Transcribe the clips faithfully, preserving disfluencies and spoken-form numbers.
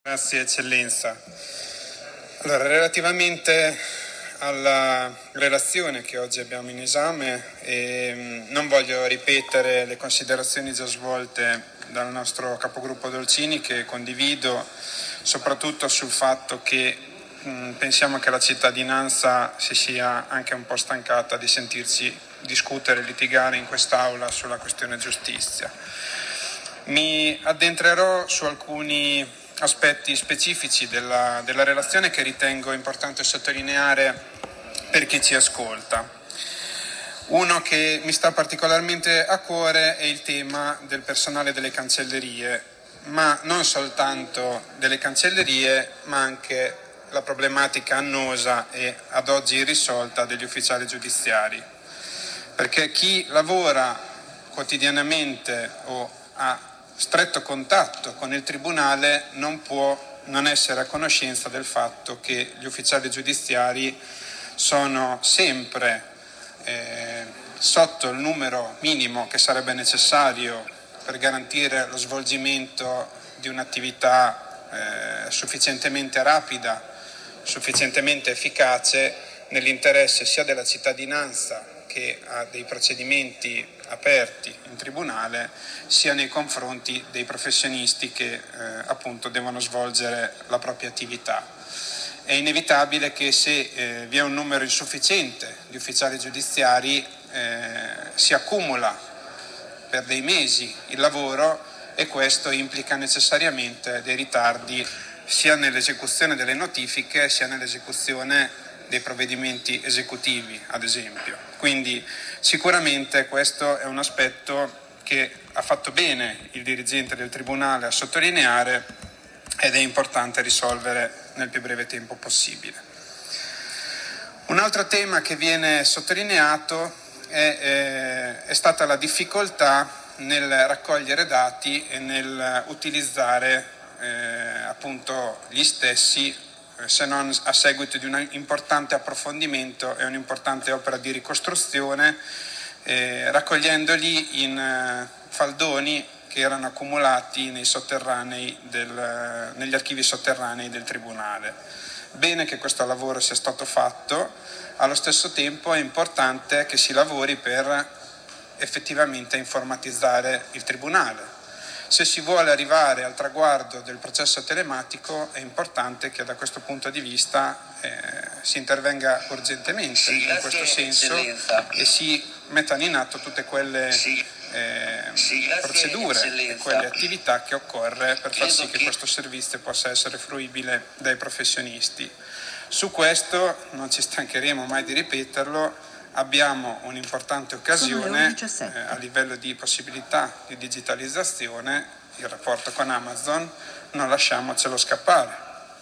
Grazie Eccellenza. Allora, relativamente alla relazione che oggi abbiamo in esame, eh, non voglio ripetere le considerazioni già svolte dal nostro capogruppo Dolcini, che condivido, soprattutto sul fatto che mh, pensiamo che la cittadinanza si sia anche un po' stancata di sentirci discutere e litigare in quest'Aula sulla questione giustizia. Mi addentrerò su alcuni aspetti specifici della, della relazione che ritengo importante sottolineare per chi ci ascolta. Uno che mi sta particolarmente a cuore è il tema del personale delle cancellerie, ma non soltanto delle cancellerie, ma anche la problematica annosa e ad oggi irrisolta degli ufficiali giudiziari. Perché chi lavora quotidianamente o ha stretto contatto con il Tribunale non può non essere a conoscenza del fatto che gli ufficiali giudiziari sono sempre eh, sotto il numero minimo che sarebbe necessario per garantire lo svolgimento di un'attività eh, sufficientemente rapida, sufficientemente efficace nell'interesse sia della cittadinanza che ha dei procedimenti aperti in tribunale, sia nei confronti dei professionisti che eh, appunto devono svolgere la propria attività. È inevitabile che se eh, vi è un numero insufficiente di ufficiali giudiziari eh, si accumula per dei mesi il lavoro e questo implica necessariamente dei ritardi sia nell'esecuzione delle notifiche sia nell'esecuzione dei provvedimenti esecutivi, ad esempio. Quindi sicuramente questo è un aspetto che ha fatto bene il dirigente del Tribunale a sottolineare ed è importante risolvere nel più breve tempo possibile. Un altro tema che viene sottolineato è, eh, è stata la difficoltà nel raccogliere dati e nel utilizzare eh, appunto gli stessi, se non a seguito di un importante approfondimento e un'importante opera di ricostruzione, eh, raccogliendoli in eh, faldoni che erano accumulati nei sotterranei del, negli archivi sotterranei del Tribunale. Bene che questo lavoro sia stato fatto, allo stesso tempo è importante che si lavori per effettivamente informatizzare il Tribunale. Se si vuole arrivare al traguardo del processo telematico è importante che da questo punto di vista eh, si intervenga urgentemente sì, in questo senso eccellenza. E si mettano in atto tutte quelle sì. eh, sì, procedure eccellenza. E quelle attività che occorre per far sì che, che questo servizio possa essere fruibile dai professionisti. Su questo non ci stancheremo mai di ripeterlo. Abbiamo un'importante occasione eh, a livello di possibilità di digitalizzazione, il rapporto con Amazon, non lasciamocelo scappare.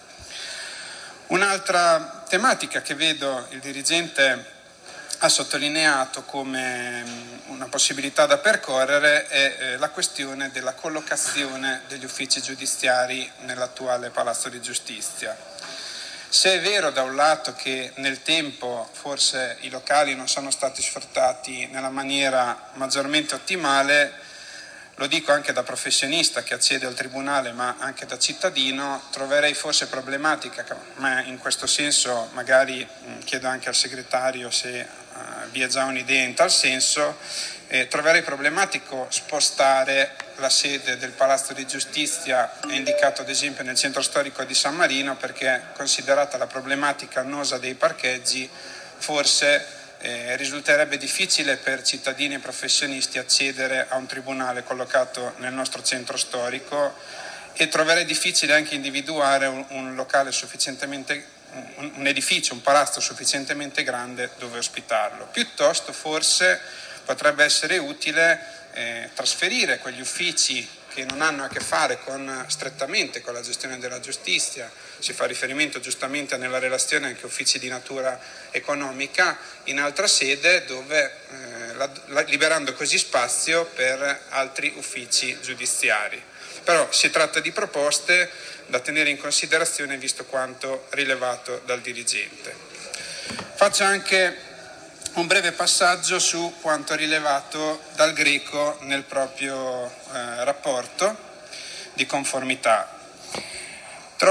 Un'altra tematica che vedo il dirigente ha sottolineato come una possibilità da percorrere è eh, la questione della collocazione degli uffici giudiziari nell'attuale Palazzo di Giustizia. Se è vero da un lato che nel tempo forse i locali non sono stati sfruttati nella maniera maggiormente ottimale, lo dico anche da professionista che accede al Tribunale ma anche da cittadino, troverei forse problematica, ma in questo senso magari mh, chiedo anche al segretario se uh, vi è già un'idea in tal senso, eh, troverei problematico spostare la sede del Palazzo di Giustizia, è indicato ad esempio nel centro storico di San Marino, perché considerata la problematica annosa dei parcheggi forse eh, risulterebbe difficile per cittadini e professionisti accedere a un tribunale collocato nel nostro centro storico e troverei difficile anche individuare un, un locale sufficientemente, un, un edificio, un palazzo sufficientemente grande dove ospitarlo. Piuttosto forse potrebbe essere utile Eh, trasferire quegli uffici che non hanno a che fare con, strettamente con la gestione della giustizia, si fa riferimento giustamente nella relazione anche a uffici di natura economica, in altra sede dove eh, la, la, liberando così spazio per altri uffici giudiziari. Però si tratta di proposte da tenere in considerazione visto quanto rilevato dal dirigente. Faccio anche un breve passaggio su quanto rilevato dal Greco nel proprio eh, rapporto di conformità.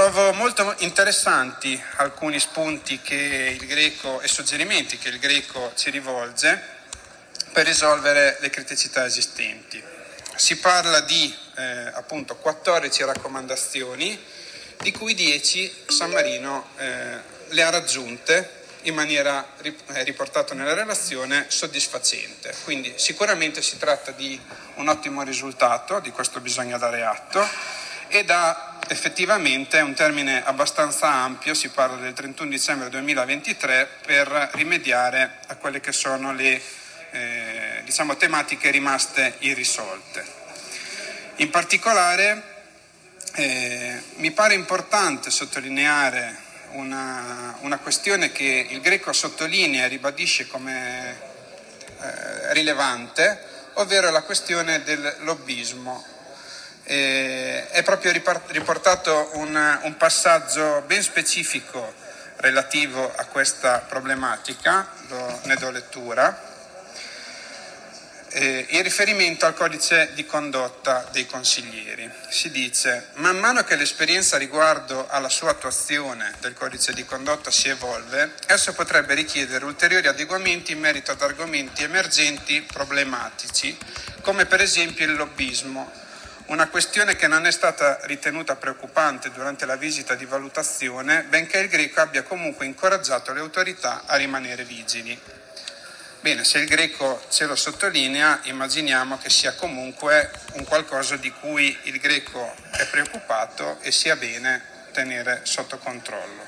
Trovo molto interessanti alcuni spunti che il Greco e suggerimenti che il Greco ci rivolge per risolvere le criticità esistenti. Si parla di eh, appunto quattordici raccomandazioni, di cui dieci San Marino eh, le ha raggiunte in maniera, è riportato nella relazione, soddisfacente. Quindi sicuramente si tratta di un ottimo risultato, di questo bisogna dare atto, ed ha effettivamente un termine abbastanza ampio, si parla del trentuno dicembre duemilaventitré, per rimediare a quelle che sono le eh, diciamo, tematiche rimaste irrisolte. In particolare eh, mi pare importante sottolineare Una, una questione che il Greco sottolinea e ribadisce come eh, rilevante, ovvero la questione del lobbismo. Eh, è proprio riportato un, un passaggio ben specifico relativo a questa problematica, lo, ne do lettura. Eh, in riferimento al codice di condotta dei consiglieri si dice: man mano che l'esperienza riguardo alla sua attuazione del codice di condotta si evolve, esso potrebbe richiedere ulteriori adeguamenti in merito ad argomenti emergenti problematici, come per esempio il lobbismo, una questione che non è stata ritenuta preoccupante durante la visita di valutazione, benché il Greco abbia comunque incoraggiato le autorità a rimanere vigili. Bene, se il Greco ce lo sottolinea, immaginiamo che sia comunque un qualcosa di cui il Greco è preoccupato e sia bene tenere sotto controllo.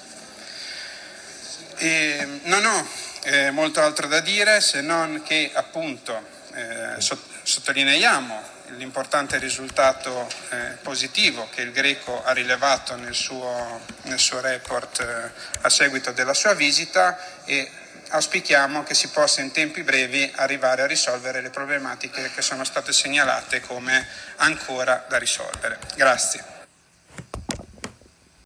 E non ho eh, molto altro da dire, se non che appunto eh, sottolineiamo l'importante risultato eh, positivo che il Greco ha rilevato nel suo, nel suo report eh, a seguito della sua visita, e auspichiamo che si possa in tempi brevi arrivare a risolvere le problematiche che sono state segnalate come ancora da risolvere. Grazie.